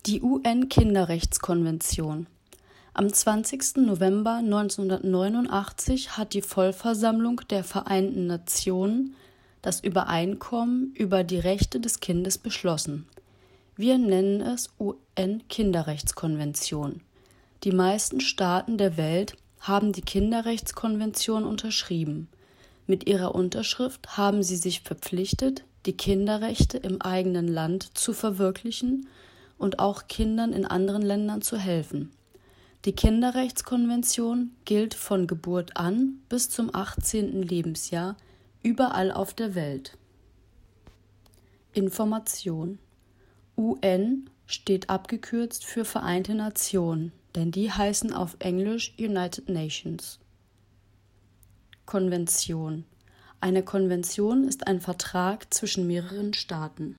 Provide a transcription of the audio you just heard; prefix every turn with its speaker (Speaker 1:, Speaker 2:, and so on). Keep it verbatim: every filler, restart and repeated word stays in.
Speaker 1: Die U N-Kinderrechtskonvention. Am zwanzigsten November neunzehnhundertneunundachtzig hat die Vollversammlung der Vereinten Nationen das Übereinkommen über die Rechte des Kindes beschlossen. Wir nennen es U N-Kinderrechtskonvention. Die meisten Staaten der Welt haben die Kinderrechtskonvention unterschrieben. Mit ihrer Unterschrift haben sie sich verpflichtet, die Kinderrechte im eigenen Land zu verwirklichen und auch Kindern in anderen Ländern zu helfen. Die Kinderrechtskonvention gilt von Geburt an bis zum achtzehnten Lebensjahr überall auf der Welt. Information: U N steht abgekürzt für Vereinte Nationen, denn die heißen auf Englisch United Nations. Konvention: Eine Konvention ist ein Vertrag zwischen mehreren Staaten.